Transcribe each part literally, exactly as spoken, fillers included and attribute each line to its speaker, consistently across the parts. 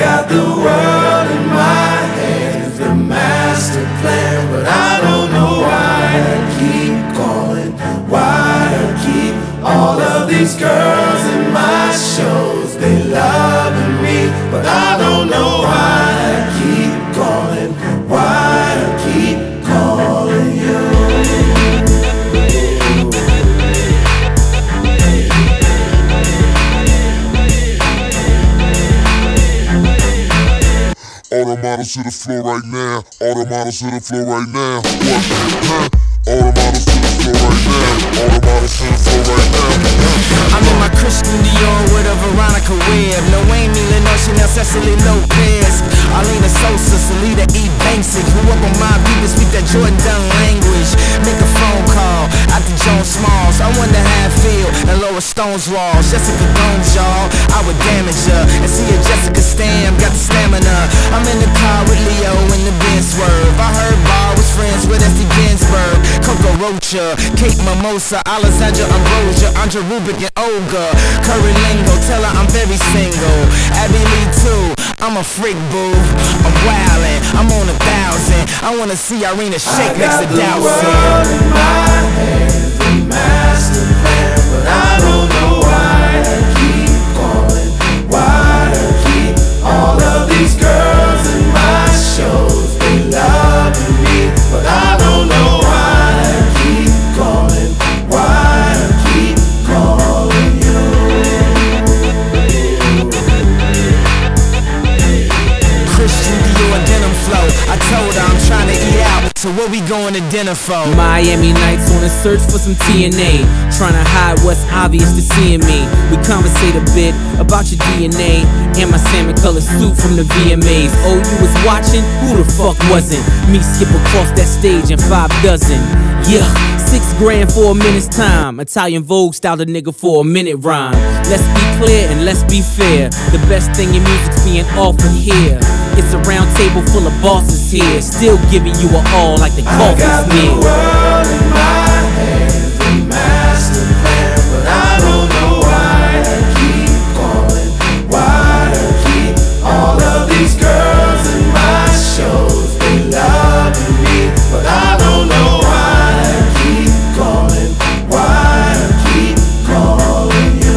Speaker 1: got the world in my hands, the master plan, but I don't know why I keep calling, why I keep all of these girls in my shows. They loving me, but I don't know why I keep calling, why I keep calling you.
Speaker 2: All the models to the floor right now. All the models to the floor right now. What? Huh? All the models to the floor right now. All the models to the floor right now.
Speaker 3: I'm in my Christian Dior with a Veronica Webb. No Amy Lenore, Chanel, Cecily Lopez, Arlena Sosa, Salida E. Banksy. Grew up on my people, speak that Jordan Dunn language. Make a phone call out to Joan Smalls. I wonder how it feel and Laura Stone's walls. Jessica Gomes, y'all, I would damage her. And see if Jessica Stam got the stamina. I'm in the car with Leo in the Benz swerve. I heard Bar was friends with Esty Ginsburg, Coco Rocha, Kate Mimosa, Alessandra Ambrosia, Andra Rubik and Olga, Curry Lingo, tell her I'm very single. Abby Lee too, I'm a freak boo. I'm wildin', I'm on a thousand. I wanna see Irina shake next to Dowson.
Speaker 1: I got the world in my hands, the master plan, but I don't know why I keep calling, why I keep all of these girls in my shows. They loving me, but I don't know why I keep calling, why I keep calling you.
Speaker 3: Christian Dior denim flow. I told her I'm trying to eat out, so what we going to dinner for?
Speaker 4: Miami Nights on a search for some T N A, trying to hide what's obvious to seeing me. We conversate a bit about your D N A and my salmon colored suit from the V M As. Oh, you was watching? Who the fuck wasn't? Me skip across that stage in five dozen. Yeah, six grand for a minute's time. Italian Vogue styled a nigga for a minute rhyme. Let's be clear and let's be fair. The best thing in music's being offered here. It's a round table full of bosses here, still giving you a all like the
Speaker 1: I got
Speaker 4: coffee's
Speaker 1: the
Speaker 4: near.
Speaker 1: world in my hands, the master plan, but I don't know why I keep calling, why I keep all of these girls in my shows. They loving me, but I don't know why I keep calling, why I keep calling you.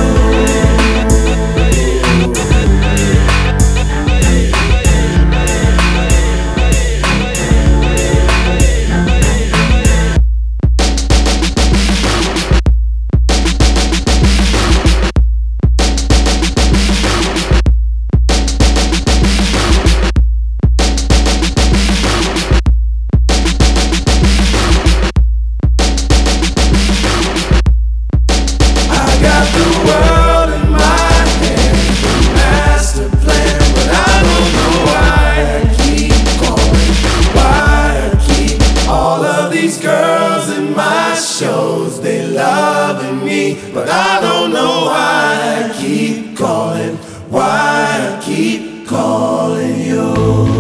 Speaker 1: But I don't know why I keep calling, why I keep calling you.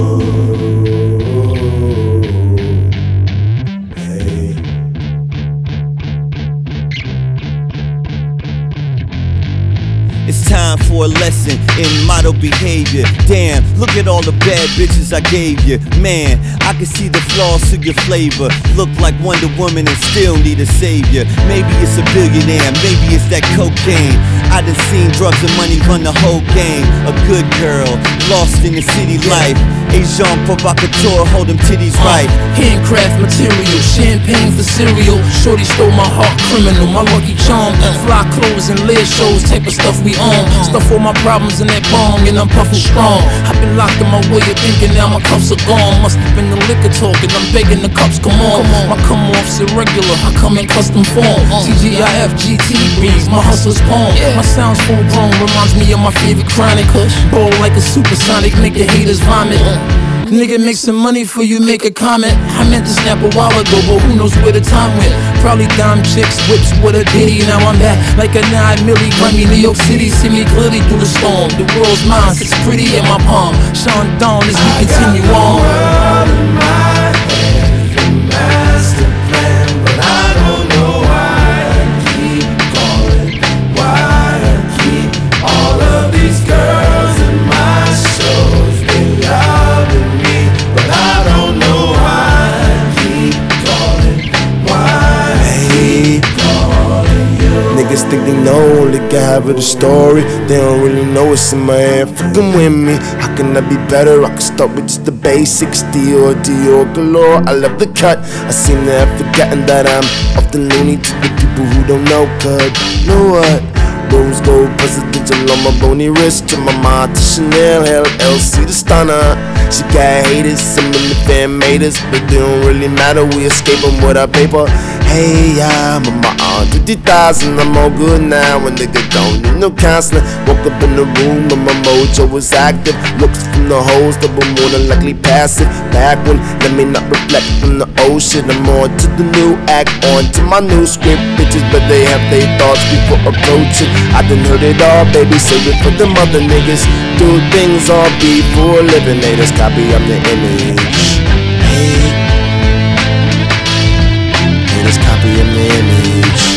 Speaker 1: Hey.
Speaker 5: It's time for a lesson in model behavior. Damn, look at all the bad bitches I gave you. Man, I can see the flaws to your flavor. Look like Wonder Woman and still need a savior. Maybe it's a billionaire, maybe it's that cocaine. I done seen drugs and money run the whole game. A good girl, lost in the city life. Asian provocateur, hold them titties right.
Speaker 6: uh, Handcraft material, champagne for cereal. Shorty stole my heart, criminal, my lucky charm. Fly clothes and lead shows, type of stuff we own. Stuff all my problems in that bong and I'm puffin' strong. I've been locked in my way of thinking, now my cuffs are gone. Must have been the liquor talking, I'm begging the cups, come on. My come off's irregular, I come in custom form. T G I F G T breeze, my hustler's poem. My sound's full grown, reminds me of my favorite chronic. Bowl like a supersonic, make the haters vomit. Nigga make some money for you, make a comment. I meant to snap a while ago, but who knows where the time went. Probably dime chicks, whips with a ditty. Now I'm back like a nine milli. Grammy, New York City, see me clearly through the storm. The world's mine, sits pretty in my palm. Sean Dawn as we continue on.
Speaker 1: World in my hands, the master plan, but I don't know why I keep calling, why I keep all of these girls in my show. half of the story. They don't really know what's in my head. Fucking with me, how can I be better? I can start with just the basics. Dior, Dior galore, I love the cut. I seem to have forgotten that I'm often loony to the people who don't know. Cause you know what? Rose gold presidential on my bony wrist. To my mom, to Chanel, hell, L C the stunner. She got haters, some in the fan made us, but they don't really matter, we escape them with our paper. Hey, I'm on my aunt, fifty thousand, I'm all good now. When nigga don't need no counseling. Woke up in the room and my mojo was active. Looks from the hoes, double more than likely passive. Back when, let me not reflect on the old shit. I'm on to the new act, on to my new script. Bitches, but they have their thoughts before approaching. I done heard it all, baby, save it for them other niggas. Do things all before living, haters copy of the image. Hey, haters copy of the image.